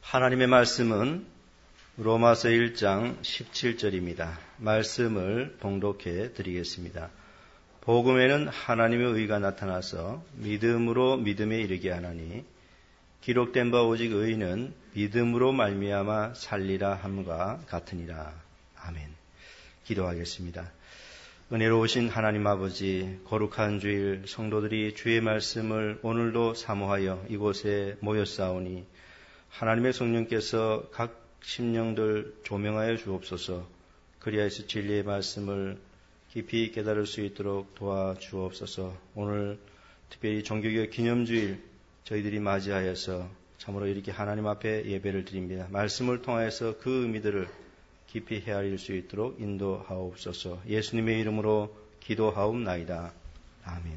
하나님의 말씀은 로마서 1장 17절입니다. 말씀을 봉독해 드리겠습니다. 복음에는 하나님의 의가 나타나서 믿음으로 믿음에 이르게 하나니 기록된 바 오직 의인은 믿음으로 말미암아 살리라 함과 같으니라. 아멘. 기도하겠습니다. 은혜로우신 하나님 아버지, 거룩한 주일 성도들이 주의 말씀을 오늘도 사모하여 이곳에 모였사오니 하나님의 성령께서 각 심령들 조명하여 주옵소서. 그리하여서 진리의 말씀을 깊이 깨달을 수 있도록 도와주옵소서. 오늘 특별히 종교개혁 기념주일 저희들이 맞이하여서 참으로 이렇게 하나님 앞에 예배를 드립니다. 말씀을 통하여서 그 의미들을 깊이 헤아릴 수 있도록 인도하옵소서. 예수님의 이름으로 기도하옵나이다. 아멘.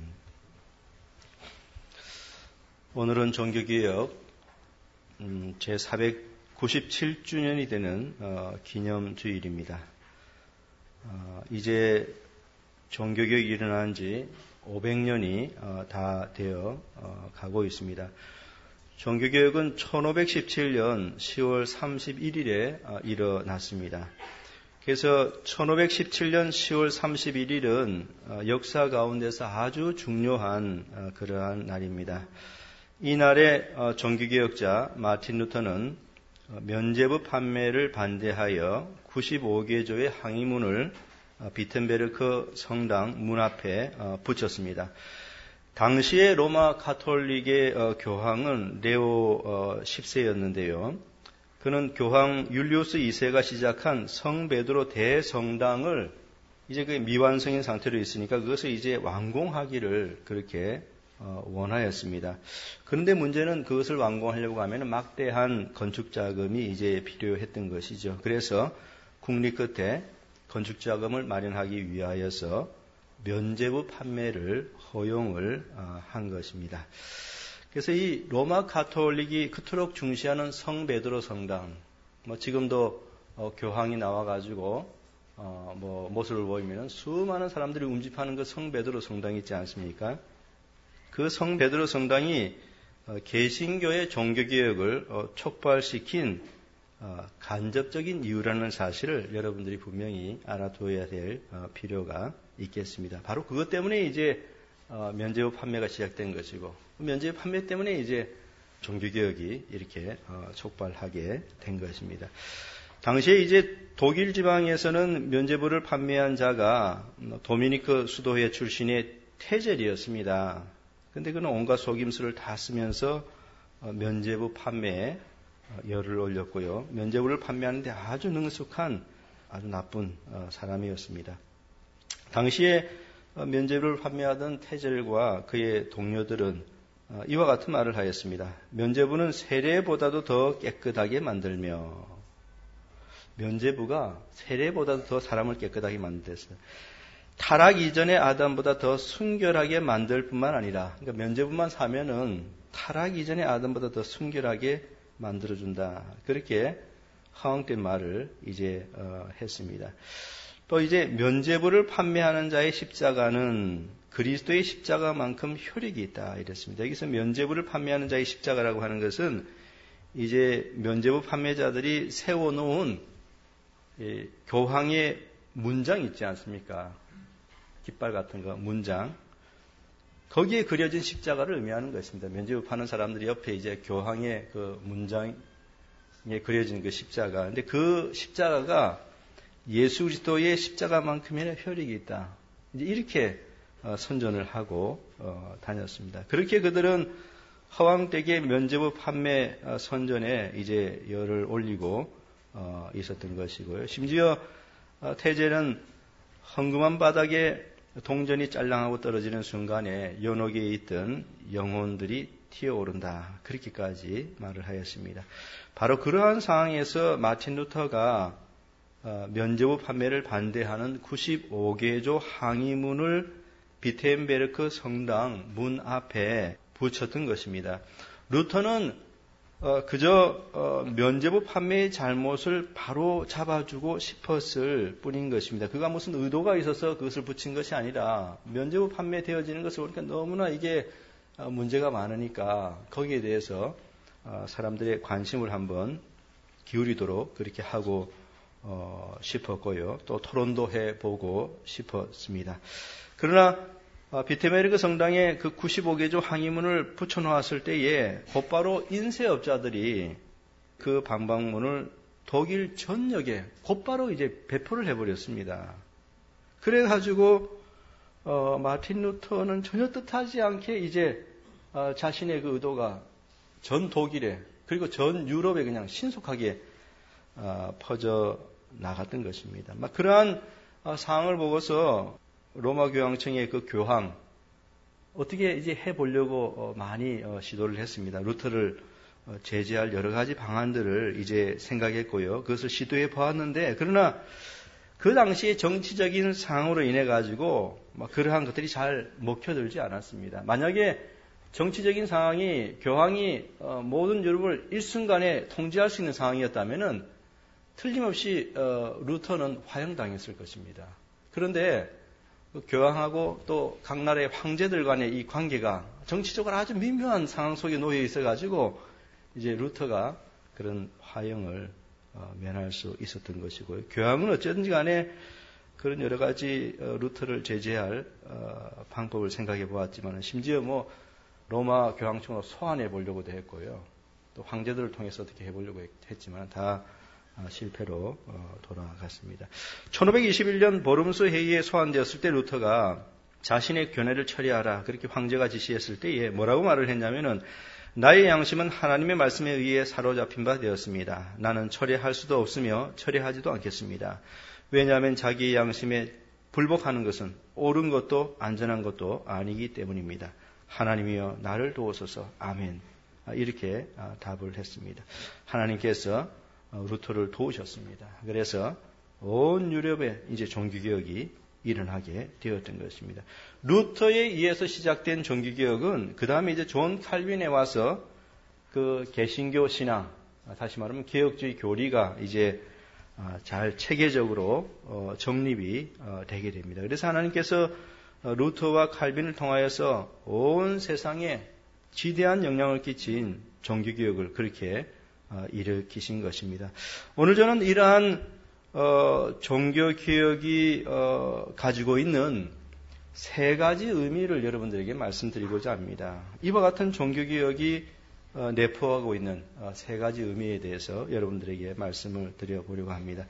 오늘은 종교개혁 제497주년이 되는 기념주일입니다. 이제 종교개혁이 일어난 지 500년이 다 되어 가고 있습니다. 종교개혁은 1517년 10월 31일에 일어났습니다. 그래서 1517년 10월 31일은 역사 가운데서 아주 중요한 그러한 날입니다. 이 날에 종교개혁자 마틴 루터는 면죄부 판매를 반대하여 95개조의 항의문을 비텐베르크 성당 문 앞에 붙였습니다. 당시의 로마 가톨릭의 교황은 레오 10세였는데요. 그는 교황 율리우스 2세가 시작한 성 베드로 대성당을 이제 그 미완성인 상태로 있으니까 그것을 이제 완공하기를 그렇게 원하였습니다. 그런데 문제는 그것을 완공하려고 하면 막대한 건축 자금이 이제 필요했던 것이죠. 그래서 국리 끝에 건축 자금을 마련하기 위하여서 면죄부 판매를 허용을 한 것입니다. 그래서 이 로마 가톨릭이 그토록 중시하는 성 베드로 성당, 지금도 교황이 나와가지고 모습을 보이면 수많은 사람들이 운집하는 그 성 베드로 성당이 있지 않습니까? 그 성 베드로 성당이 개신교의 종교개혁을 촉발시킨 간접적인 이유라는 사실을 여러분들이 분명히 알아둬야 될 필요가 있겠습니다. 바로 그것 때문에 이제 면죄부 판매가 시작된 것이고, 면죄부 판매 때문에 이제 종교개혁이 이렇게 촉발하게 된 것입니다. 당시에 이제 독일 지방에서는 면죄부를 판매한 자가 도미니크 수도회 출신의 테젤이었습니다. 근데 그는 온갖 속임수를 다 쓰면서 면죄부 판매에 열을 올렸고요. 면죄부를 판매하는데 아주 능숙한 아주 나쁜 사람이었습니다. 당시에 면죄부를 판매하던 테젤과 그의 동료들은 이와 같은 말을 하였습니다. 면죄부는 세례보다도 더 깨끗하게 만들며, 면죄부가 세례보다도 더 사람을 깨끗하게 만들었어요. 타락 이전의 아담보다 더 순결하게 만들 뿐만 아니라, 그러니까 면죄부만 사면은 타락 이전의 아담보다 더 순결하게 만들어준다. 그렇게 허황된 말을 이제 했습니다. 또 이제 면죄부를 판매하는 자의 십자가는 그리스도의 십자가만큼 효력이 있다. 이랬습니다. 여기서 면죄부를 판매하는 자의 십자가라고 하는 것은 이제 면죄부 판매자들이 세워놓은 교황의 문장 있지 않습니까? 깃발 같은 거, 문장. 거기에 그려진 십자가를 의미하는 것입니다. 면죄부 파는 사람들이 옆에 이제 교황의 그 문장에 그려진 그 십자가. 근데 그 십자가가 예수 그리스도의 십자가만큼의 효력이 있다. 이제 이렇게 선전을 하고 다녔습니다. 그렇게 그들은 허황되게 면죄부 판매 선전에 이제 열을 올리고 있었던 것이고요. 심지어 태제는 헝금한 바닥에 동전이 짤랑하고 떨어지는 순간에 연옥에 있던 영혼들이 튀어오른다. 그렇게까지 말을 하였습니다. 바로 그러한 상황에서 마틴 루터가 면죄부 판매를 반대하는 95개조 항의문을 비텐베르크 성당 문 앞에 붙였던 것입니다. 루터는 그저 면죄부 판매의 잘못을 바로 잡아주고 싶었을 뿐인 것입니다. 그가 무슨 의도가 있어서 그것을 붙인 것이 아니라 면죄부 판매되어지는 것을 보니까 너무나 이게 문제가 많으니까 거기에 대해서 사람들의 관심을 한번 기울이도록 그렇게 하고 싶었고요. 또 토론도 해보고 싶었습니다. 그러나 비테메르그 성당에 그 95개조 항의문을 붙여놓았을 때에 곧바로 인쇄업자들이 그 방방문을 독일 전역에 곧바로 이제 배포를 해버렸습니다. 그래가지고 마틴 루터는 전혀 뜻하지 않게 이제 자신의 그 의도가 전 독일에 그리고 전 유럽에 그냥 신속하게 퍼져 나갔던 것입니다. 막 그러한 상황을 보고서 로마 교황청의 그 교황 어떻게 이제 해보려고 많이 시도를 했습니다. 루터를 제재할 여러 가지 방안들을 이제 생각했고요. 그것을 시도해 보았는데 그러나 그 당시에 정치적인 상황으로 인해 가지고 그러한 것들이 잘 먹혀들지 않았습니다. 만약에 정치적인 상황이 교황이 모든 유럽을 일순간에 통제할 수 있는 상황이었다면은 틀림없이 루터는 화형당했을 것입니다. 그런데 교황하고 또 각 나라의 황제들 간의 이 관계가 정치적으로 아주 미묘한 상황 속에 놓여 있어가지고 이제 루터가 그런 화형을 면할 수 있었던 것이고요. 교황은 어쨌든지 간에 그런 여러 가지 루터를 제재할 방법을 생각해 보았지만 심지어 로마 교황청으로 소환해 보려고도 했고요. 또 황제들을 통해서 어떻게 해보려고 했지만 다 실패로 돌아갔습니다. 1521년 보름수 회의에 소환되었을 때 루터가 자신의 견해를 처리하라 그렇게 황제가 지시했을 때에 뭐라고 말을 했냐면은 나의 양심은 하나님의 말씀에 의해 사로잡힌 바 되었습니다. 나는 처리할 수도 없으며 처리하지도 않겠습니다. 왜냐하면 자기의 양심에 불복하는 것은 옳은 것도 안전한 것도 아니기 때문입니다. 하나님이여 나를 도우소서. 아멘. 이렇게 답을 했습니다. 하나님께서 루터를 도우셨습니다. 그래서 온 유럽에 이제 종교개혁이 일어나게 되었던 것입니다. 루터에 의해서 시작된 종교개혁은 그 다음에 이제 존 칼빈에 와서 그 개신교 신앙, 다시 말하면 개혁주의 교리가 이제 잘 체계적으로 정립이 되게 됩니다. 그래서 하나님께서 루터와 칼빈을 통하여서 온 세상에 지대한 영향을 끼친 종교개혁을 그렇게 일으키신 것입니다. 오늘 저는 이러한 종교개혁이 가지고 있는 세 가지 의미를 여러분들에게 말씀드리고자 합니다. 이와 같은 종교개혁이 내포하고 있는 세 가지 의미에 대해서 여러분들에게 말씀을 드려보려고 합니다.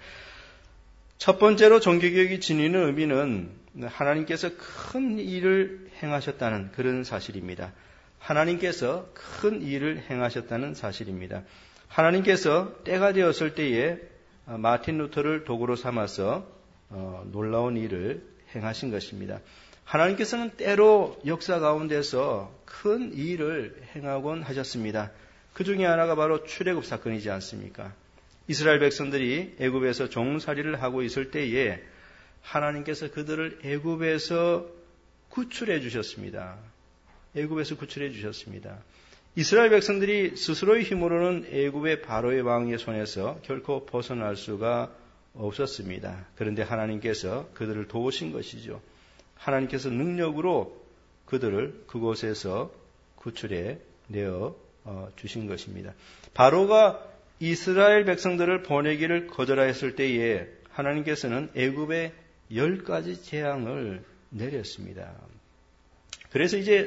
첫 번째로 종교개혁이 지니는 의미는 하나님께서 큰 일을 행하셨다는 그런 사실입니다. 하나님께서 큰 일을 행하셨다는 사실입니다. 하나님께서 때가 되었을 때에 마틴 루터를 도구로 삼아서 놀라운 일을 행하신 것입니다. 하나님께서는 때로 역사 가운데서 큰 일을 행하곤 하셨습니다. 그 중에 하나가 바로 출애굽 사건이지 않습니까? 이스라엘 백성들이 애굽에서 종살이를 하고 있을 때에 하나님께서 그들을 애굽에서 구출해 주셨습니다. 애굽에서 구출해 주셨습니다. 이스라엘 백성들이 스스로의 힘으로는 애굽의 바로의 왕의 손에서 결코 벗어날 수가 없었습니다. 그런데 하나님께서 그들을 도우신 것이죠. 하나님께서 능력으로 그들을 그곳에서 구출해 내어 주신 것입니다. 바로가 이스라엘 백성들을 보내기를 거절하였을 때에 하나님께서는 애굽에 10가지 재앙을 내렸습니다. 그래서 이제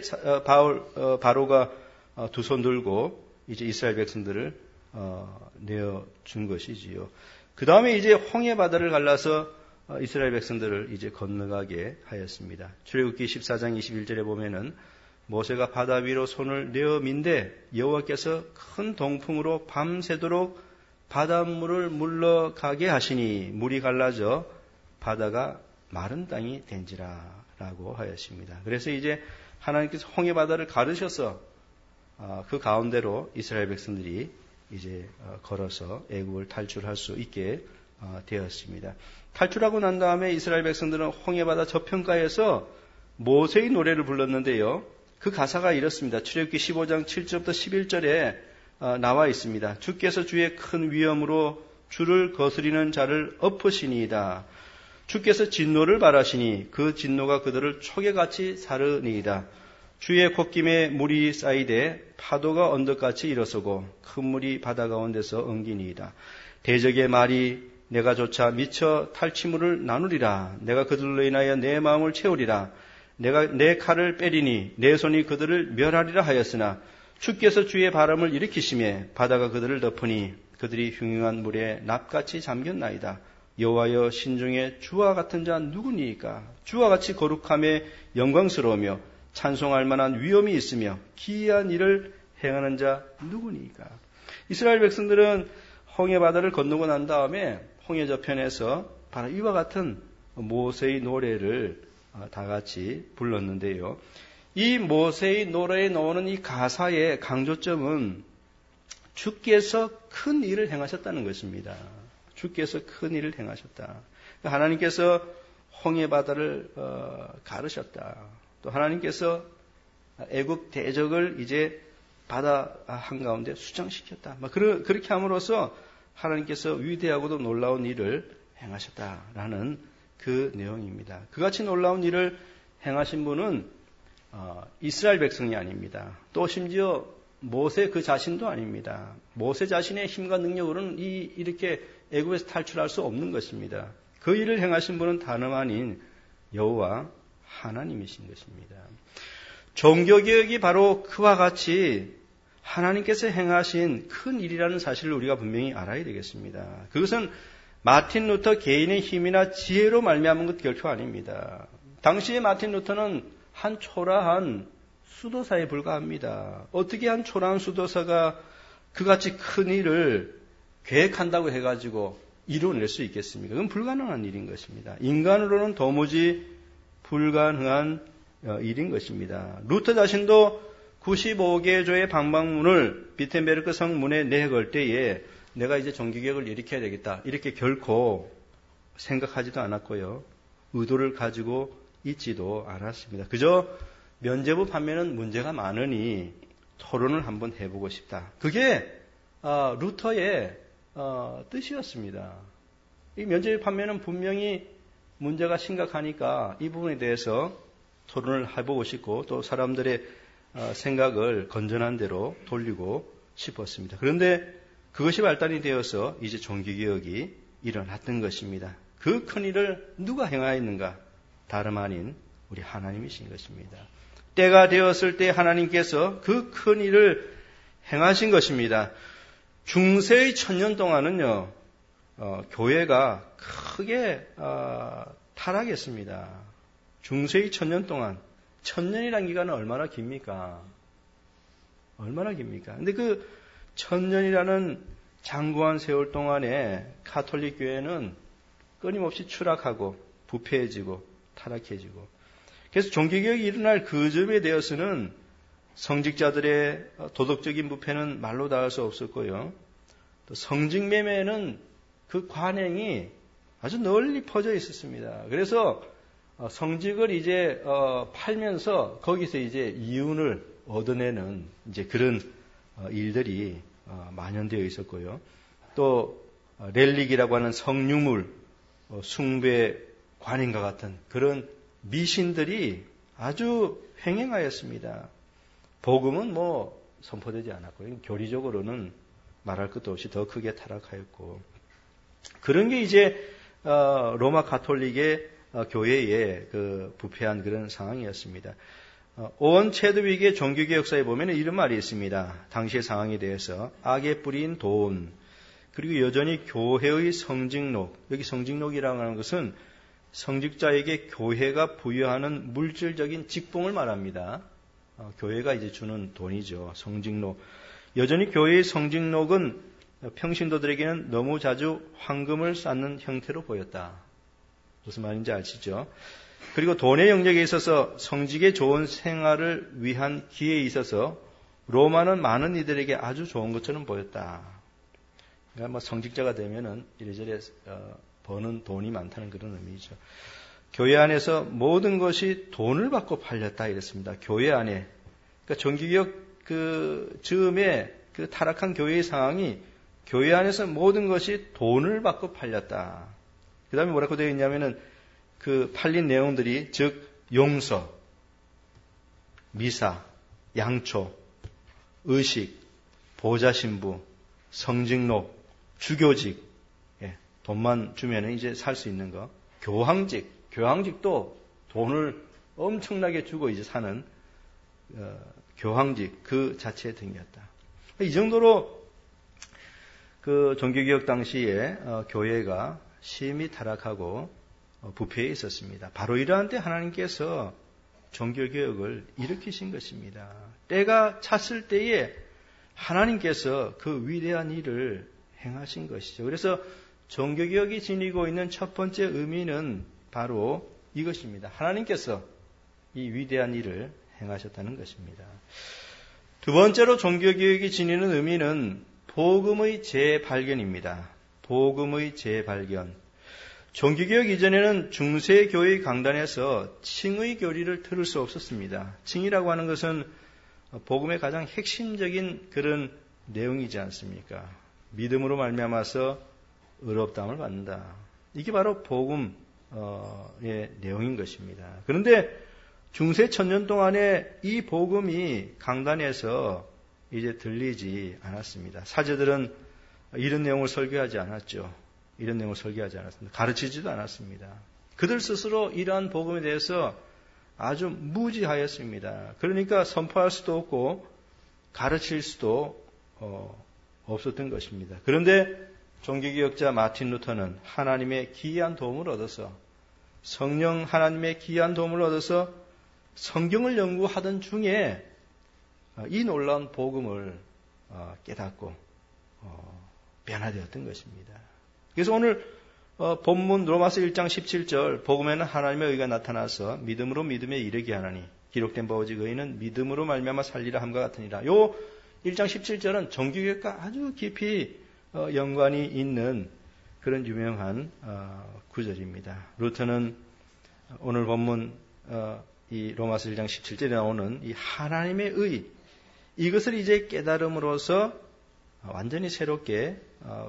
바로가 두 손 들고 이제 이스라엘 백성들을 내어 준 것이지요. 그 다음에 이제 홍해 바다를 갈라서 이스라엘 백성들을 이제 건너가게 하였습니다. 출애굽기 14장 21절에 보면은 모세가 바다 위로 손을 내어 민대 여호와께서 큰 동풍으로 밤새도록 바닷물을 물러가게 하시니 물이 갈라져 바다가 마른 땅이 된지라라고 하였습니다. 그래서 이제 하나님께서 홍해 바다를 가르셔서 그 가운데로 이스라엘 백성들이 이제 걸어서 애굽을 탈출할 수 있게 되었습니다. 탈출하고 난 다음에 이스라엘 백성들은 홍해 바다 저편가에서 모세의 노래를 불렀는데요. 그 가사가 이렇습니다. 출애굽기 15장 7절부터 11절에 나와 있습니다. 주께서 주의 큰 위엄으로 주를 거스리는 자를 엎으시니이다. 주께서 진노를 발하시니 그 진노가 그들을 촉에같이 사르니이다. 주의 콧김에 물이 쌓이되 파도가 언덕같이 일어서고 큰 물이 바다 가운데서 엉기니이다. 대적의 말이 내가 조차 미쳐 탈취물을 나누리라. 내가 그들로 인하여 내 마음을 채우리라. 내가 내 칼을 빼리니 내 손이 그들을 멸하리라 하였으나 주께서 주의 바람을 일으키시매 바다가 그들을 덮으니 그들이 흉흉한 물에 납같이 잠겼나이다. 여호와여 신중에 주와 같은 자 누구니이까? 주와 같이 거룩함에 영광스러우며 찬송할 만한 위엄이 있으며 기이한 일을 행하는 자 누구니이까? 이스라엘 백성들은 홍해 바다를 건너고 난 다음에 홍해 저편에서 바로 이와 같은 모세의 노래를 다 같이 불렀는데요. 이 모세의 노래에 나오는 이 가사의 강조점은 주께서 큰 일을 행하셨다는 것입니다. 주께서 큰 일을 행하셨다. 하나님께서 홍해 바다를 가르셨다. 또 하나님께서 애국 대적을 이제 바다 한가운데 수장시켰다. 그렇게 함으로써 하나님께서 위대하고도 놀라운 일을 행하셨다라는 그 내용입니다. 그같이 놀라운 일을 행하신 분은 이스라엘 백성이 아닙니다. 또 심지어 모세 그 자신도 아닙니다. 모세 자신의 힘과 능력으로는 이렇게 애굽에서 탈출할 수 없는 것입니다. 그 일을 행하신 분은 다름 아닌 여호와 하나님이신 것입니다. 종교개혁이 바로 그와 같이 하나님께서 행하신 큰 일이라는 사실을 우리가 분명히 알아야 되겠습니다. 그것은 마틴 루터 개인의 힘이나 지혜로 말미암은 것 결코 아닙니다. 당시에 마틴 루터는 한 초라한 수도사에 불과합니다. 어떻게 한 초라한 수도사가 그같이 큰 일을 계획한다고 해가지고 이루어낼 수 있겠습니까? 그건 불가능한 일인 것입니다. 인간으로는 도무지 불가능한 일인 것입니다. 루터 자신도 95개 조의 방방문을 비텐베르크 성문에 내걸 때에 내가 이제 종교개혁을 일으켜야 되겠다. 이렇게 결코 생각하지도 않았고요. 의도를 가지고 있지도 않았습니다. 그저 면죄부 판매는 문제가 많으니 토론을 한번 해보고 싶다. 그게 루터의 뜻이었습니다. 이 면죄부 판매는 분명히 문제가 심각하니까 이 부분에 대해서 토론을 해보고 싶고 또 사람들의 생각을 건전한 대로 돌리고 싶었습니다. 그런데 그것이 발단이 되어서 이제 종교개혁이 일어났던 것입니다. 그 큰 일을 누가 행하였는가? 다름 아닌 우리 하나님이신 것입니다. 때가 되었을 때 하나님께서 그 큰 일을 행하신 것입니다. 중세의 1000년 동안은요, 교회가 크게 타락했습니다. 중세의 1000년 동안, 1000년이라는 기간은 얼마나 깁니까? 얼마나 깁니까? 근데 그 1000년이라는 장구한 세월 동안에 가톨릭 교회는 끊임없이 추락하고 부패해지고 타락해지고 그래서 종교개혁이 일어날 그 즈음에 되어서는 성직자들의 도덕적인 부패는 말로 다 할 수 없었고요. 또 성직매매는 그 관행이 아주 널리 퍼져 있었습니다. 그래서 성직을 이제 팔면서 거기서 이제 이윤을 얻어내는 이제 그런 일들이 만연되어 있었고요. 또 렐릭이라고 하는 성유물 숭배 관행과 같은 그런 미신들이 아주 횡행하였습니다. 복음은 선포되지 않았고요. 교리적으로는 말할 것도 없이 더 크게 타락하였고 그런 게 이제 로마 가톨릭의 교회의 그 부패한 그런 상황이었습니다. 오원 체드윅의 종교개혁사에 보면 이런 말이 있습니다. 당시의 상황에 대해서 악의 뿌리인 돈 그리고 여전히 교회의 성직록 여기 성직록이라고 하는 것은 성직자에게 교회가 부여하는 물질적인 직봉을 말합니다. 교회가 이제 주는 돈이죠. 성직록. 여전히 교회의 성직록은 평신도들에게는 너무 자주 황금을 쌓는 형태로 보였다. 무슨 말인지 아시죠? 그리고 돈의 영역에 있어서 성직의 좋은 생활을 위한 기회에 있어서 로마는 많은 이들에게 아주 좋은 것처럼 보였다. 그러니까 성직자가 되면은 이래저래 버는 돈이 많다는 그런 의미죠. 교회 안에서 모든 것이 돈을 받고 팔렸다 이랬습니다. 교회 안에. 그러니까 종교개혁 그 즈음에 그 타락한 교회의 상황이 교회 안에서 모든 것이 돈을 받고 팔렸다. 그 다음에 뭐라고 되어 있냐면은 그 팔린 내용들이 즉 용서, 미사, 양초, 의식, 보좌신부, 성직록, 주교직, 돈만 주면 이제 살 수 있는 거, 교황직도 돈을 엄청나게 주고 이제 사는 교황직 그 자체의 등이었다. 이 정도로 그 종교개혁 당시에 교회가 심히 타락하고 부패해 있었습니다. 바로 이러한 때 하나님께서 종교개혁을 일으키신 것입니다. 때가 찼을 때에 하나님께서 그 위대한 일을 행하신 것이죠. 그래서 종교개혁이 지니고 있는 첫 번째 의미는 바로 이것입니다. 하나님께서 이 위대한 일을 행하셨다는 것입니다. 두 번째로 종교개혁이 지니는 의미는 복음의 재발견입니다. 복음의 재발견. 종교개혁 이전에는 중세교회 강단에서 칭의 교리를 들을 수 없었습니다. 칭이라고 하는 것은 복음의 가장 핵심적인 그런 내용이지 않습니까? 믿음으로 말미암아서 의롭다함을 받는다. 이게 바로 복음의 내용인 것입니다. 그런데 중세 천년 동안에 이 복음이 강단에서 이제 들리지 않았습니다. 사제들은 이런 내용을 설교하지 않았죠. 이런 내용을 설교하지 않았습니다. 가르치지도 않았습니다. 그들 스스로 이러한 복음에 대해서 아주 무지하였습니다. 그러니까 선포할 수도 없고 가르칠 수도 없었던 것입니다. 그런데 종교개혁자 마틴 루터는 하나님의 기이한 도움을 얻어서 성령 하나님의 기이한 도움을 얻어서 성경을 연구하던 중에 이 놀라운 복음을 깨닫고 변화되었던 것입니다. 그래서 오늘 본문 로마서 1장 17절 복음에는 하나님의 의가 나타나서 믿음으로 믿음에 이르게 하나니 기록된 바 오직 의인은 믿음으로 말미암아 살리라 함과 같으니라. 요 1장 17절은 종교개혁과 아주 깊이 연관이 있는 그런 유명한 구절입니다. 루터는 오늘 본문 이 로마서 1장 17절에 나오는 이 하나님의 의 이것을 이제 깨달음으로써 완전히 새롭게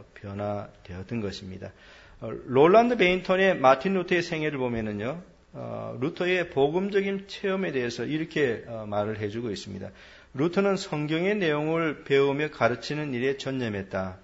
변화되었던 것입니다. 롤란드 베인턴의 마틴 루터의 생애를 보면은요, 루터의 복음적인 체험에 대해서 이렇게 말을 해주고 있습니다. 루터는 성경의 내용을 배우며 가르치는 일에 전념했다.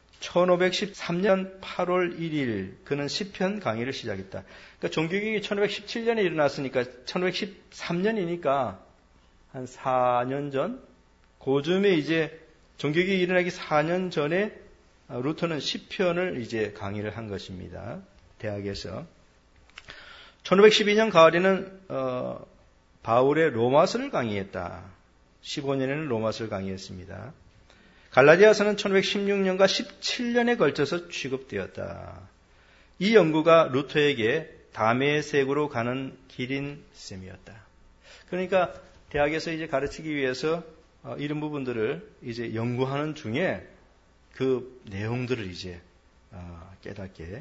1513년 8월 1일 그는 시편 강의를 시작했다. 그러니까 종교개혁이 1517년에 일어났으니까 1513년이니까 한 4년 전, 그쯤에 이제 종교개혁이 일어나기 4년 전에 루터는 시편을 이제 강의를 한 것입니다. 대학에서. 1512년 가을에는 바울의 로마서를 강의했다. 15년에는 로마서를 강의했습니다. 갈라디아서는 1516년과 17년에 걸쳐서 취급되었다. 이 연구가 루터에게 다메섹으로 가는 길인 셈이었다. 그러니까 대학에서 이제 가르치기 위해서 이런 부분들을 이제 연구하는 중에 그 내용들을 이제 깨닫게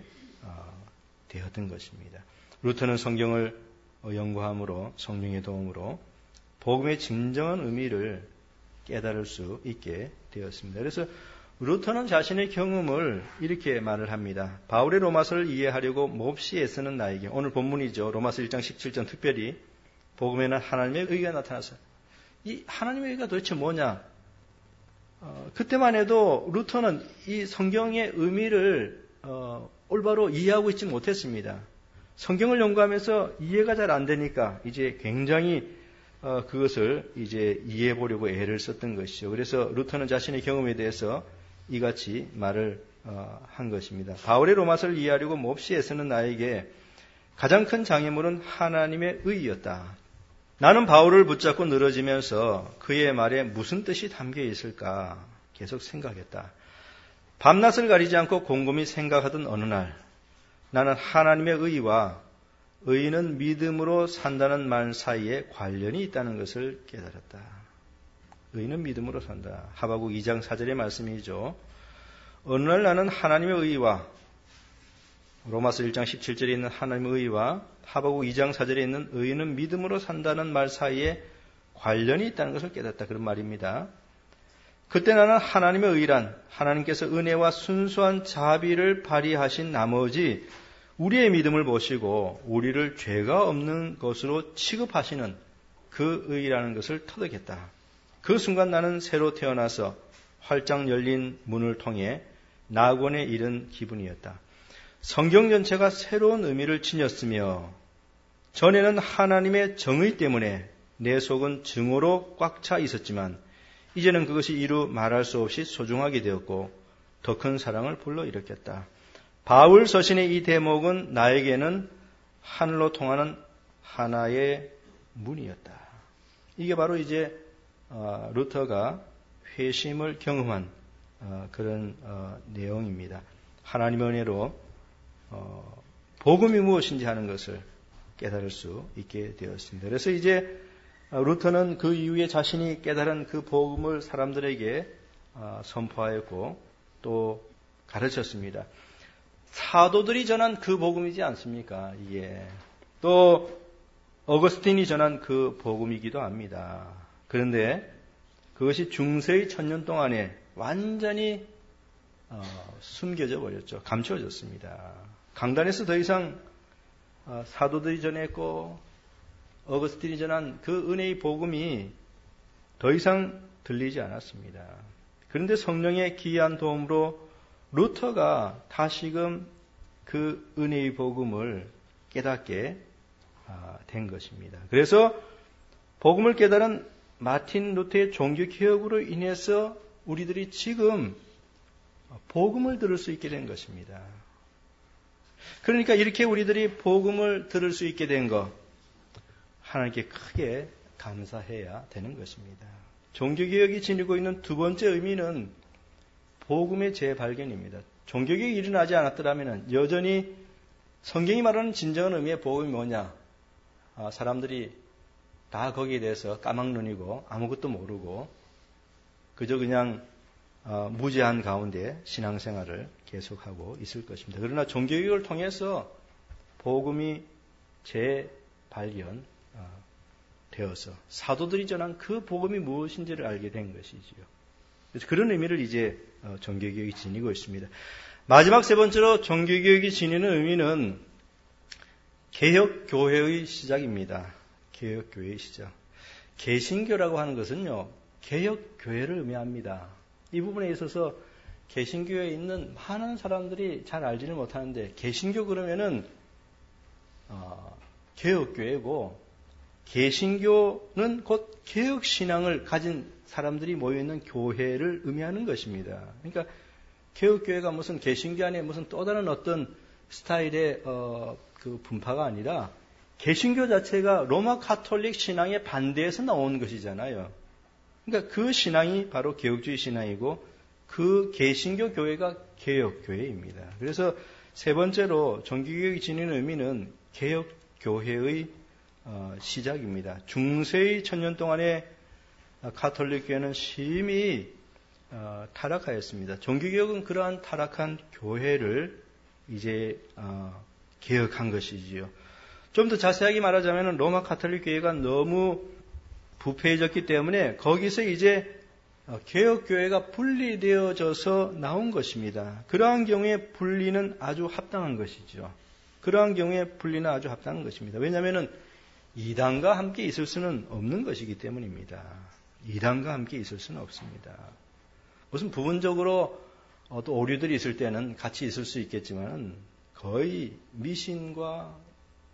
되었던 것입니다. 루터는 성경을 연구함으로 성령의 도움으로 복음의 진정한 의미를 깨달을 수 있게 되었습니다. 그래서 루터는 자신의 경험을 이렇게 말을 합니다. 바울의 로마서를 이해하려고 몹시 애쓰는 나에게, 오늘 본문이죠. 로마서 1장 17절 특별히 복음에는 하나님의 의가 나타나서 이 하나님의 의가 도대체 뭐냐? 그때만 해도 루터는 이 성경의 의미를 올바로 이해하고 있지 못했습니다. 성경을 연구하면서 이해가 잘 안 되니까 이제 굉장히 그것을 이제 이해해 보려고 애를 썼던 것이죠. 그래서 루터는 자신의 경험에 대해서 이같이 말을 한 것입니다. 바울의 로마서를 이해하려고 몹시 애쓰는 나에게 가장 큰 장애물은 하나님의 의였다. 나는 바울을 붙잡고 늘어지면서 그의 말에 무슨 뜻이 담겨 있을까 계속 생각했다. 밤낮을 가리지 않고 곰곰이 생각하던 어느 날 나는 하나님의 의와 의인은 믿음으로 산다는 말 사이에 관련이 있다는 것을 깨달았다. 의인은 믿음으로 산다. 하박국 2장 4절의 말씀이죠. 어느 날 나는 하나님의 의와 로마서 1장 17절에 있는 하나님의 의와 하박국 2장 4절에 있는 의인은 믿음으로 산다는 말 사이에 관련이 있다는 것을 깨닫다. 그런 말입니다. 그때 나는 하나님의 의란 하나님께서 은혜와 순수한 자비를 발휘하신 나머지 우리의 믿음을 보시고 우리를 죄가 없는 것으로 취급하시는 그 의라는 것을 터득했다. 그 순간 나는 새로 태어나서 활짝 열린 문을 통해 낙원에 이른 기분이었다. 성경 전체가 새로운 의미를 지녔으며 전에는 하나님의 정의 때문에 내 속은 증오로 꽉 차 있었지만 이제는 그것이 이루 말할 수 없이 소중하게 되었고 더 큰 사랑을 불러일으켰다. 바울 서신의 이 대목은 나에게는 하늘로 통하는 하나의 문이었다. 이게 바로 이제 루터가 회심을 경험한 그런 내용입니다. 하나님의 은혜로 복음이 무엇인지 하는 것을 깨달을 수 있게 되었습니다. 그래서 이제 루터는 그 이후에 자신이 깨달은 그 복음을 사람들에게 선포하였고 또 가르쳤습니다. 사도들이 전한 그 복음이지 않습니까? 이게 또 어거스틴이 전한 그 복음이기도 합니다. 그런데 그것이 중세의 1000년 동안에 완전히 숨겨져 버렸죠. 감추어졌습니다. 강단에서 더 이상 사도들이 전했고 어거스틴이 전한 그 은혜의 복음이 더 이상 들리지 않았습니다. 그런데 성령의 기이한 도움으로 루터가 다시금 그 은혜의 복음을 깨닫게 된 것입니다. 그래서 복음을 깨달은 마틴 루터의 종교개혁으로 인해서 우리들이 지금 복음을 들을 수 있게 된 것입니다. 그러니까 이렇게 우리들이 복음을 들을 수 있게 된 것, 하나님께 크게 감사해야 되는 것입니다. 종교개혁이 지니고 있는 두 번째 의미는 복음의 재발견입니다. 종교개혁이 일어나지 않았더라면 여전히 성경이 말하는 진정한 의미의 복음이 뭐냐? 사람들이 다 거기에 대해서 까막눈이고 아무것도 모르고 그저 그냥 무지한 가운데 신앙생활을 계속하고 있을 것입니다. 그러나 종교개혁을 통해서 복음이 재발견 되어서 사도들이 전한 그 복음이 무엇인지를 알게 된 것이지요. 그래서 그런 의미를 이제 종교개혁이 지니고 있습니다. 마지막 세 번째로 종교개혁이 지니는 의미는 개혁교회의 시작입니다. 개혁교회의 시작. 개신교라고 하는 것은요, 개혁교회를 의미합니다. 이 부분에 있어서 개신교에 있는 많은 사람들이 잘 알지를 못하는데, 개신교 그러면은, 개혁교회고, 개신교는 곧 개혁신앙을 가진 사람들이 모여있는 교회를 의미하는 것입니다. 그러니까, 개혁교회가 무슨 개신교 안에 무슨 또 다른 어떤 스타일의, 그 분파가 아니라, 개신교 자체가 로마 가톨릭 신앙에 반대해서 나온 것이잖아요. 그러니까 그 신앙이 바로 개혁주의 신앙이고 그 개신교 교회가 개혁교회입니다. 그래서 세 번째로 종교개혁이 지니는 의미는 개혁교회의 시작입니다. 중세의 1000년 동안에 가톨릭 교회는 심히 타락하였습니다. 종교개혁은 그러한 타락한 교회를 이제 개혁한 것이지요. 좀 더 자세하게 말하자면 로마 가톨릭 교회가 너무 부패해졌기 때문에 거기서 이제 개혁교회가 분리되어져서 나온 것입니다. 그러한 경우에 분리는 아주 합당한 것이죠. 그러한 경우에 분리는 아주 합당한 것입니다. 왜냐하면 이단과 함께 있을 수는 없는 것이기 때문입니다. 이단과 함께 있을 수는 없습니다. 무슨 부분적으로 또 오류들이 있을 때는 같이 있을 수 있겠지만 거의 미신과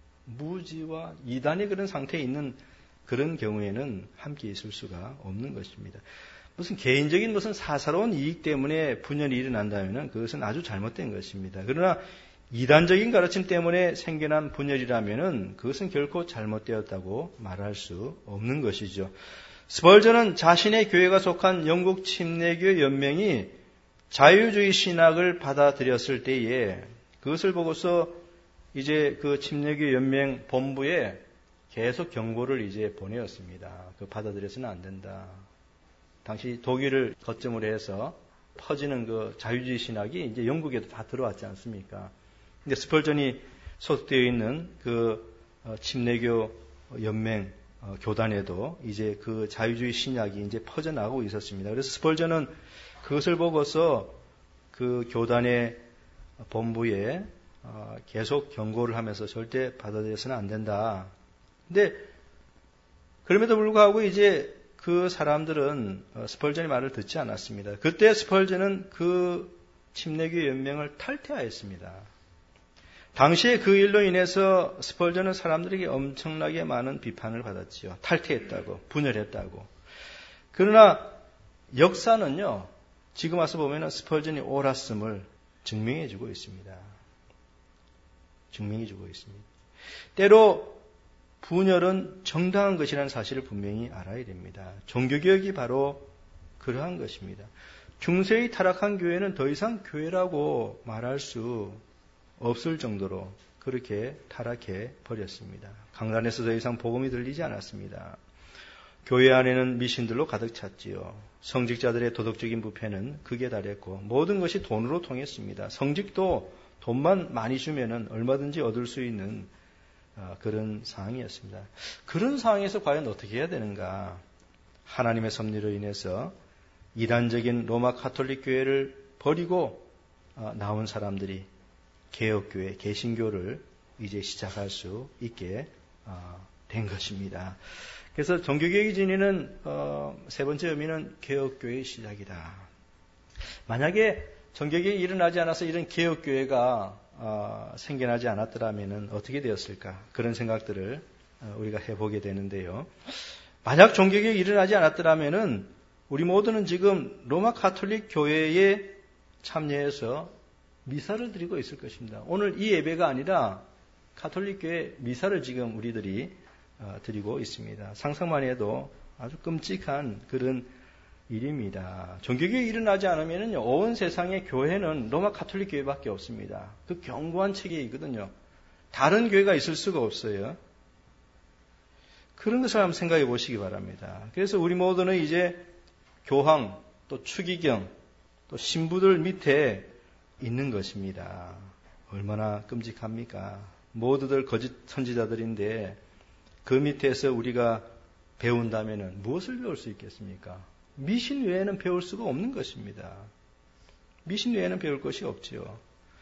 무지와 이단의 그런 상태에 있는 그런 경우에는 함께 있을 수가 없는 것입니다. 무슨 개인적인 무슨 사사로운 이익 때문에 분열이 일어난다면 그것은 아주 잘못된 것입니다. 그러나 이단적인 가르침 때문에 생겨난 분열이라면 그것은 결코 잘못되었다고 말할 수 없는 것이죠. 스펄전은 자신의 교회가 속한 영국 침례교 연맹이 자유주의 신학을 받아들였을 때에 그것을 보고서 이제 그 침례교 연맹 본부에 계속 경고를 이제 보내었습니다. 그 받아들여서는 안 된다. 당시 독일을 거점으로 해서 퍼지는 그 자유주의 신학이 이제 영국에도 다 들어왔지 않습니까? 근데 스펄전이 소속되어 있는 그 침례교 연맹 교단에도 이제 그 자유주의 신학이 이제 퍼져나가고 있었습니다. 그래서 스펄전은 그것을 보고서 그 교단의 본부에 계속 경고를 하면서 절대 받아들여서는 안 된다. 근데 그럼에도 불구하고 이제 그 사람들은 스펄전의 말을 듣지 않았습니다. 그때 스펄전은 그 침례교회 연맹을 탈퇴하였습니다. 당시에 그 일로 인해서 스펄전은 사람들에게 엄청나게 많은 비판을 받았지요. 탈퇴했다고, 분열했다고. 그러나 역사는요, 지금 와서 보면 스펄전이 옳았음을 증명해주고 있습니다. 증명해주고 있습니다. 때로 분열은 정당한 것이라는 사실을 분명히 알아야 됩니다. 종교개혁이 바로 그러한 것입니다. 중세의 타락한 교회는 더 이상 교회라고 말할 수 없을 정도로 그렇게 타락해 버렸습니다. 강단에서 더 이상 복음이 들리지 않았습니다. 교회 안에는 미신들로 가득 찼지요. 성직자들의 도덕적인 부패는 극에 달했고 모든 것이 돈으로 통했습니다. 성직도 돈만 많이 주면은 얼마든지 얻을 수 있는 그런 상황이었습니다. 그런 상황에서 과연 어떻게 해야 되는가? 하나님의 섭리로 인해서 이단적인 로마 가톨릭 교회를 버리고 나온 사람들이 개혁교회, 개신교를 이제 시작할 수 있게 된 것입니다. 그래서 종교개혁이 지니는 세 번째 의미는 개혁교회의 시작이다. 만약에 종교개혁이 일어나지 않아서 이런 개혁교회가 생겨나지 않았더라면 어떻게 되었을까? 그런 생각들을 우리가 해보게 되는데요. 만약 종교개혁이 일어나지 않았더라면 우리 모두는 지금 로마 가톨릭 교회에 참여해서 미사를 드리고 있을 것입니다. 오늘 이 예배가 아니라 가톨릭 교회 미사를 지금 우리들이 드리고 있습니다. 상상만 해도 아주 끔찍한 그런 일입니다. 종교개혁이 일어나지 않으면 온 세상의 교회는 로마 가톨릭 교회밖에 없습니다. 그 견고한 체계이거든요. 다른 교회가 있을 수가 없어요. 그런 것을 한번 생각해 보시기 바랍니다. 그래서 우리 모두는 이제 교황, 또 추기경, 또 신부들 밑에 있는 것입니다. 얼마나 끔찍합니까? 모두들 거짓 선지자들인데 그 밑에서 우리가 배운다면 무엇을 배울 수 있겠습니까? 미신 외에는 배울 수가 없는 것입니다. 미신 외에는 배울 것이 없지요.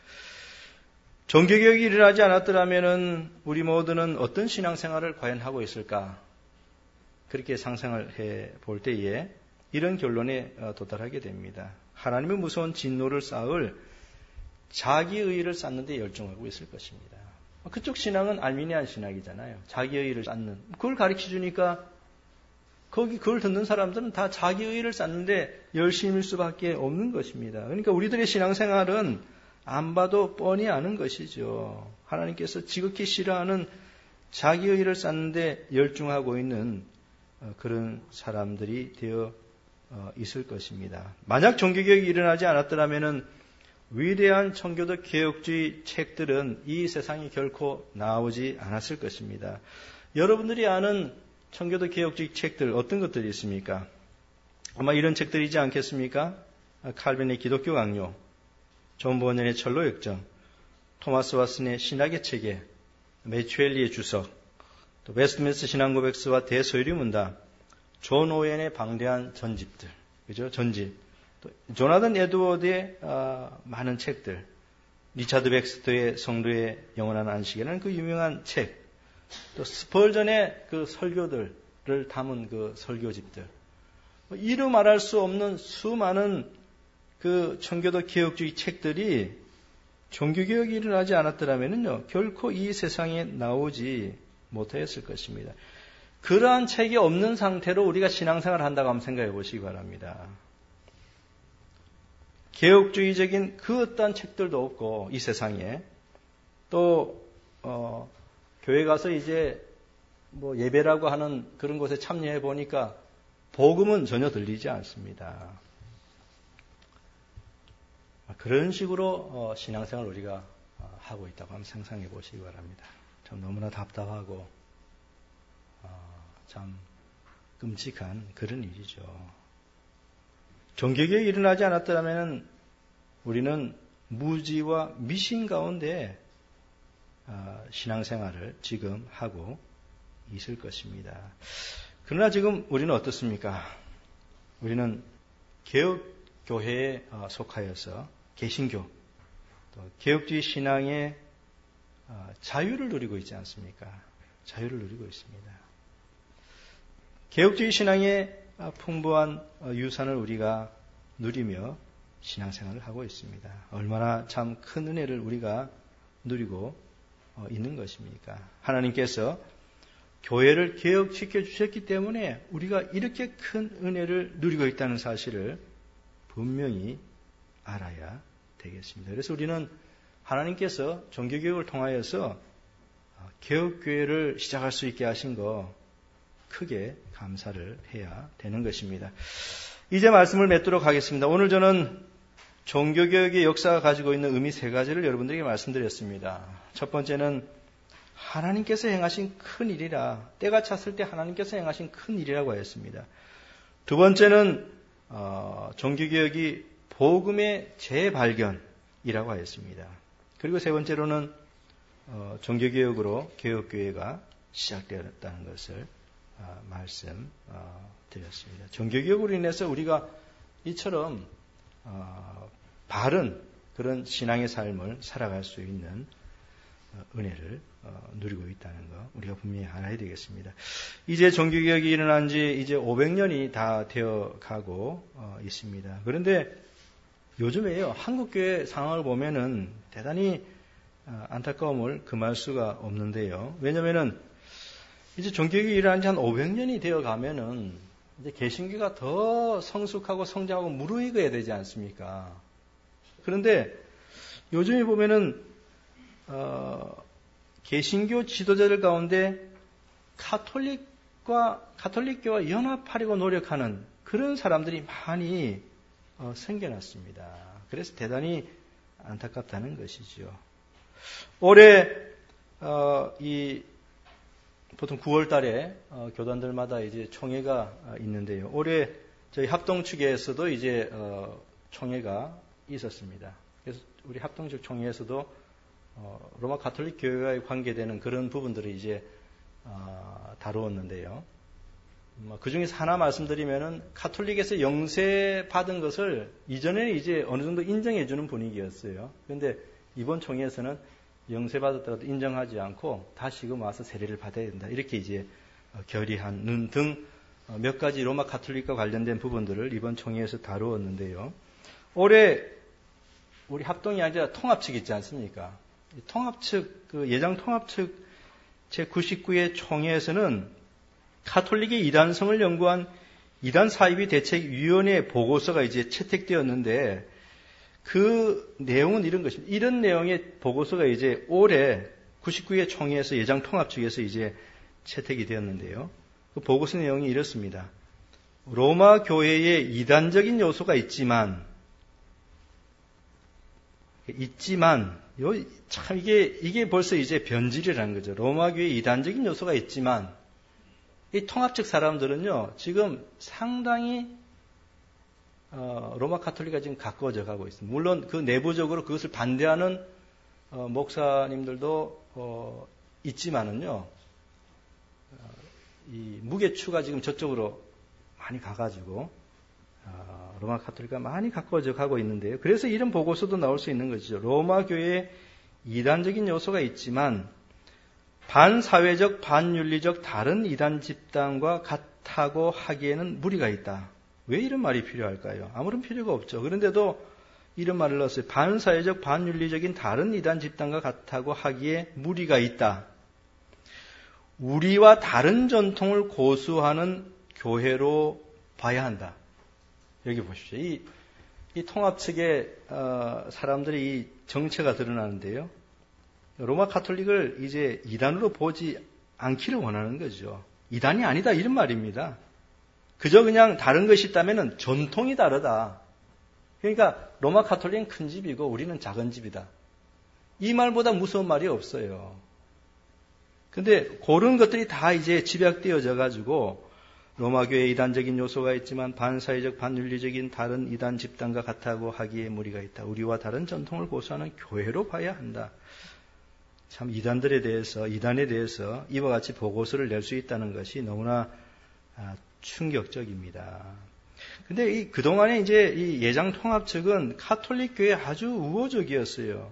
종교개혁이 일어나지 않았더라면 우리 모두는 어떤 신앙생활을 과연 하고 있을까? 그렇게 상상을 해볼 때에 이런 결론에 도달하게 됩니다. 하나님의 무서운 진노를 쌓을 자기의의를 쌓는 데 열중하고 있을 것입니다. 그쪽 신앙은 알미니안 신학이잖아요. 자기의의를 쌓는. 그걸 가르쳐주니까 그걸 듣는 사람들은 다 자기의의를 쌓는데 열심일 수밖에 없는 것입니다. 그러니까 우리들의 신앙생활은 안 봐도 뻔히 아는 것이죠. 하나님께서 지극히 싫어하는 자기의의를 쌓는데 열중하고 있는 그런 사람들이 되어 있을 것입니다. 만약 종교개혁이 일어나지 않았더라면 위대한 청교도 개혁주의 책들은 이 세상에 결코 나오지 않았을 것입니다. 여러분들이 아는 청교도 개혁주의 책들 어떤 것들이 있습니까? 아마 이런 책들이지 않겠습니까? 칼빈의 기독교 강요, 존 버년의 철로 역정, 토마스 왓슨의 신학의 체계, 매추엘리의 주석, 또 웨스트민스터 신앙고백서와 대소유리 문답, 존 오웬의 방대한 전집들, 그죠? 전집. 또 조나단 에드워드의 많은 책들, 리차드 백스터의 성도의 영원한 안식이라는 그 유명한 책, 또 스펄전의 그 설교들을 담은 그 설교집들, 이루 말할 수 없는 수많은 그 청교도 개혁주의 책들이 종교개혁이 일어나지 않았더라면요 결코 이 세상에 나오지 못했을 것입니다. 그러한 책이 없는 상태로 우리가 신앙생활을 한다고 한번 생각해 보시기 바랍니다. 개혁주의적인 그 어떠한 책들도 없고 이 세상에 또 교회 가서 이제 뭐 예배라고 하는 그런 곳에 참여해 보니까 복음은 전혀 들리지 않습니다. 그런 식으로 신앙생활을 우리가 하고 있다고 한번 상상해 보시기 바랍니다. 참 너무나 답답하고 참 끔찍한 그런 일이죠. 종교개혁이 일어나지 않았다면 우리는 무지와 미신 가운데 신앙생활을 지금 하고 있을 것입니다. 그러나 지금 우리는 어떻습니까? 우리는 개혁교회에 속하여서 개신교, 또 개혁주의 신앙의 자유를 누리고 있지 않습니까? 자유를 누리고 있습니다. 개혁주의 신앙의 풍부한 유산을 우리가 누리며 신앙생활을 하고 있습니다. 얼마나 참 큰 은혜를 우리가 누리고 있는 것입니까? 하나님께서 교회를 개혁시켜 주셨기 때문에 우리가 이렇게 큰 은혜를 누리고 있다는 사실을 분명히 알아야 되겠습니다. 그래서 우리는 하나님께서 종교개혁을 통하여서 개혁교회를 시작할 수 있게 하신 거 크게 감사를 해야 되는 것입니다. 이제 말씀을 맺도록 하겠습니다. 오늘 저는 종교개혁의 역사가 가지고 있는 의미 세 가지를 여러분들에게 말씀드렸습니다. 첫 번째는 하나님께서 행하신 큰 일이라, 때가 찼을 때 하나님께서 행하신 큰 일이라고 하였습니다. 두 번째는 종교개혁이 복음의 재발견이라고 하였습니다. 그리고 세 번째로는 종교개혁으로 개혁교회가 시작되었다는 것을 말씀드렸습니다. 종교개혁으로 인해서 우리가 이처럼 바른 그런 신앙의 삶을 살아갈 수 있는 은혜를 누리고 있다는 거 우리가 분명히 알아야 되겠습니다. 이제 종교개혁이 일어난 지 이제 500년이 다 되어가고 있습니다. 그런데 요즘에요, 한국교회 상황을 보면은 대단히 안타까움을 금할 수가 없는데요. 왜냐면은 이제 종교개혁이 일어난 지 한 500년이 되어가면은 이제 개신교가 더 성숙하고 성장하고 무르익어야 되지 않습니까? 그런데 요즘에 보면은 개신교 지도자들 가운데 카톨릭교와 연합하려고 노력하는 그런 사람들이 많이 생겨났습니다. 그래서 대단히 안타깝다는 것이죠. 올해 보통 9월 달에 교단들마다 이제 총회가 있는데요. 올해 저희 합동 측에서도 이제 총회가 있었습니다. 그래서 우리 합동 측 총회에서도 로마 가톨릭 교회와의 관계되는 그런 부분들을 이제 다루었는데요. 그 중에서 하나 말씀드리면은 가톨릭에서 영세 받은 것을 이전에는 이제 어느 정도 인정해주는 분위기였어요. 그런데 이번 총회에서는 영세 받았더라도 인정하지 않고 다시금 와서 세례를 받아야 된다. 이렇게 이제 결의하는 등 몇 가지 로마 가톨릭과 관련된 부분들을 이번 총회에서 다루었는데요. 올해 우리 합동이 아니라 통합측 있지 않습니까? 통합측, 예장 통합측 제99회 총회에서는 가톨릭의 이단성을 연구한 이단 사이비 대책위원회 보고서가 이제 채택되었는데 그 내용은 이런 것입니다. 이런 내용의 보고서가 이제 올해 99회 총회에서 예장 통합측에서 이제 채택이 되었는데요. 그 보고서 내용이 이렇습니다. 로마 교회에 이단적인 요소가 있지만 참 이게 벌써 이제 변질이라는 거죠. 로마 교회에 이단적인 요소가 있지만 이 통합측 사람들은요, 지금 상당히 로마 가톨릭가 지금 가까워져 가고 있습니다. 물론 그 내부적으로 그것을 반대하는 목사님들도 있지만은요, 이 무게추가 지금 저쪽으로 많이 가가지고 로마 가톨릭가 많이 가까워져 가고 있는데요. 그래서 이런 보고서도 나올 수 있는 것이죠. 로마 교회에 이단적인 요소가 있지만 반사회적, 반윤리적 다른 이단 집단과 같다고 하기에는 무리가 있다. 왜 이런 말이 필요할까요? 아무런 필요가 없죠. 그런데도 이런 말을 넣었어요. 반사회적, 반윤리적인 다른 이단 집단과 같다고 하기에 무리가 있다. 우리와 다른 전통을 고수하는 교회로 봐야 한다. 여기 보십시오. 이 통합 측의 사람들의 이 정체가 드러나는데요. 로마 가톨릭을 이제 이단으로 보지 않기를 원하는 거죠. 이단이 아니다 이런 말입니다. 그저 그냥 다른 것이 있다면 전통이 다르다. 그러니까 로마 가톨릭은 큰 집이고 우리는 작은 집이다. 이 말보다 무서운 말이 없어요. 근데 그런 것들이 다 이제 집약되어져 가지고 로마 교회에 이단적인 요소가 있지만 반사회적, 반윤리적인 다른 이단 집단과 같다고 하기에 무리가 있다. 우리와 다른 전통을 고수하는 교회로 봐야 한다. 참 이단에 대해서 이와 같이 보고서를 낼 수 있다는 것이 너무나 충격적입니다. 근데 그동안에 이제 이 예장 통합 측은 가톨릭 교회에 아주 우호적이었어요.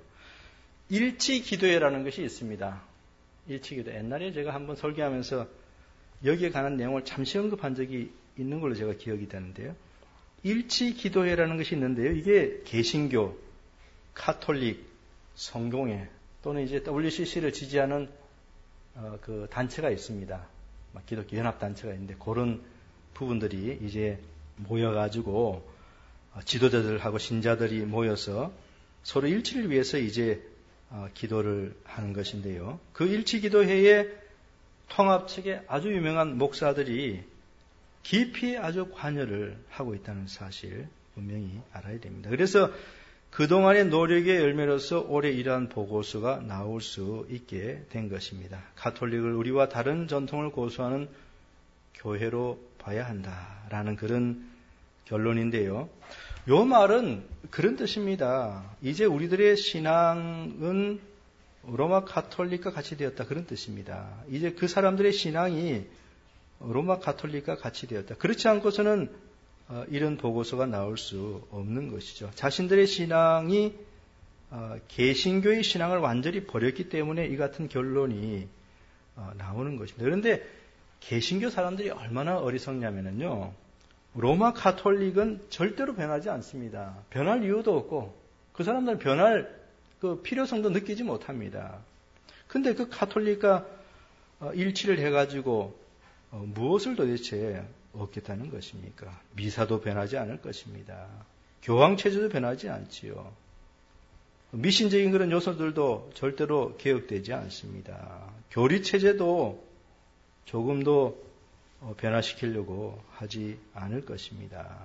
일치 기도회라는 것이 있습니다. 일치 기도. 옛날에 제가 한번 설교하면서 여기에 관한 내용을 잠시 언급한 적이 있는 걸로 제가 기억이 되는데요. 일치기도회라는 것이 있는데요. 이게 개신교, 카톨릭, 성공회 또는 이제 WCC를 지지하는 그 단체가 있습니다. 기독교 연합단체가 있는데 그런 부분들이 이제 모여가지고 지도자들하고 신자들이 모여서 서로 일치를 위해서 이제 기도를 하는 것인데요. 그 일치기도회의 통합측에 아주 유명한 목사들이 깊이 아주 관여를 하고 있다는 사실 분명히 알아야 됩니다. 그래서 그동안의 노력의 열매로서 올해 이러한 보고서가 나올 수 있게 된 것입니다. 가톨릭을 우리와 다른 전통을 고수하는 교회로 봐야 한다라는 그런 결론인데요. 요 말은 그런 뜻입니다. 이제 우리들의 신앙은 로마 가톨릭과 같이 되었다. 그런 뜻입니다. 이제 그 사람들의 신앙이 로마 가톨릭과 같이 되었다. 그렇지 않고서는 이런 보고서가 나올 수 없는 것이죠. 자신들의 신앙이 개신교의 신앙을 완전히 버렸기 때문에 이 같은 결론이 나오는 것입니다. 그런데 개신교 사람들이 얼마나 어리석냐면요. 로마 가톨릭은 절대로 변하지 않습니다. 변할 이유도 없고 그 사람들은 변할 그 필요성도 느끼지 못합니다. 근데 그 가톨릭과 일치를 해가지고 무엇을 도대체 얻겠다는 것입니까? 미사도 변하지 않을 것입니다. 교황체제도 변하지 않지요. 미신적인 그런 요소들도 절대로 개혁되지 않습니다. 교리체제도 조금도 변화시키려고 하지 않을 것입니다.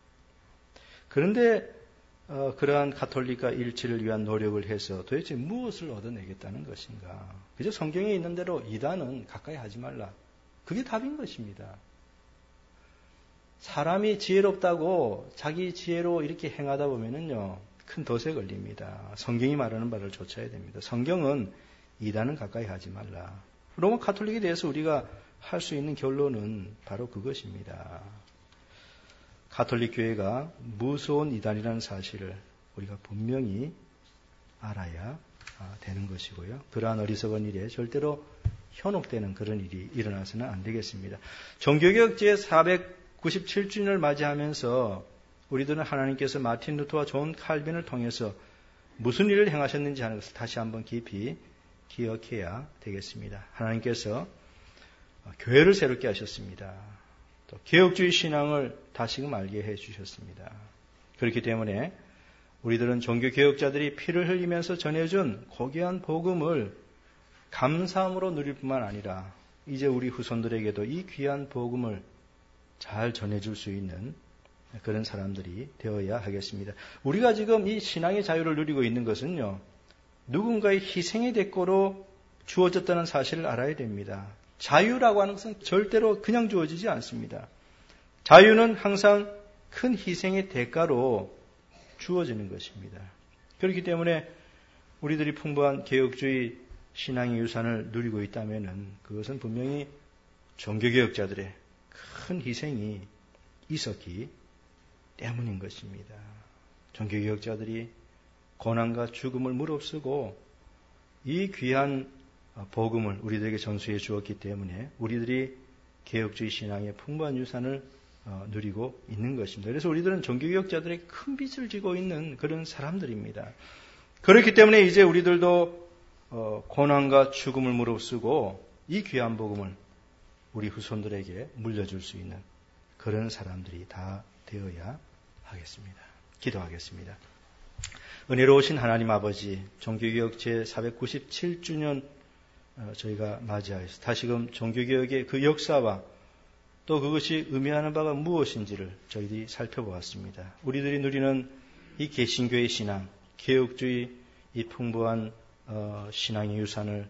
그런데 그러한 가톨릭과 일치를 위한 노력을 해서 도대체 무엇을 얻어내겠다는 것인가? 그저 성경에 있는 대로 이단은 가까이 하지 말라. 그게 답인 것입니다. 사람이 지혜롭다고 자기 지혜로 이렇게 행하다 보면은요, 큰 덫에 걸립니다. 성경이 말하는 바를 좇아야 됩니다. 성경은 이단은 가까이 하지 말라. 로마 가톨릭에 대해서 우리가 할 수 있는 결론은 바로 그것입니다. 가톨릭 교회가 무서운 이단이라는 사실을 우리가 분명히 알아야 되는 것이고요. 그러한 어리석은 일에 절대로 현혹되는 그런 일이 일어나서는 안 되겠습니다. 종교개혁 제497주년을 맞이하면서 우리들은 하나님께서 마틴 루터와 존 칼빈을 통해서 무슨 일을 행하셨는지 하는 것을 다시 한번 깊이 기억해야 되겠습니다. 하나님께서 교회를 새롭게 하셨습니다. 또 개혁주의 신앙을 다시금 알게 해주셨습니다. 그렇기 때문에 우리들은 종교개혁자들이 피를 흘리면서 전해준 고귀한 복음을 감사함으로 누릴 뿐만 아니라 이제 우리 후손들에게도 이 귀한 복음을 잘 전해줄 수 있는 그런 사람들이 되어야 하겠습니다. 우리가 지금 이 신앙의 자유를 누리고 있는 것은요, 누군가의 희생의 대가로 주어졌다는 사실을 알아야 됩니다. 자유라고 하는 것은 절대로 그냥 주어지지 않습니다. 자유는 항상 큰 희생의 대가로 주어지는 것입니다. 그렇기 때문에 우리들이 풍부한 개혁주의 신앙의 유산을 누리고 있다면 그것은 분명히 종교개혁자들의 큰 희생이 있었기 때문인 것입니다. 종교개혁자들이 고난과 죽음을 무릅쓰고 이 귀한 복음을 우리들에게 전수해 주었기 때문에 우리들이 개혁주의 신앙의 풍부한 유산을 누리고 있는 것입니다. 그래서 우리들은 종교개혁자들의 큰 빚을 지고 있는 그런 사람들입니다. 그렇기 때문에 이제 우리들도 고난과 죽음을 무릅쓰고 이 귀한 복음을 우리 후손들에게 물려줄 수 있는 그런 사람들이 다 되어야 하겠습니다. 기도하겠습니다. 은혜로우신 하나님 아버지, 종교개혁 제497주년 저희가 맞이하여서 다시금 종교개혁의 그 역사와 또 그것이 의미하는 바가 무엇인지를 저희들이 살펴보았습니다. 우리들이 누리는 이 개신교의 신앙, 개혁주의 이 풍부한 신앙의 유산을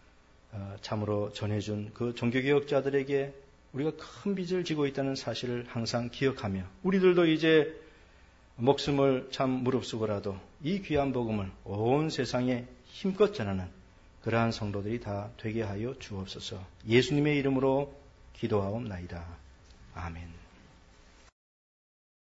참으로 전해준 그 종교개혁자들에게 우리가 큰 빚을 지고 있다는 사실을 항상 기억하며 우리들도 이제 목숨을 참 무릅쓰고라도 이 귀한 복음을 온 세상에 힘껏 전하는 그러한 성도들이 다 되게 하여 주옵소서. 예수님의 이름으로 기도하옵나이다. 아멘.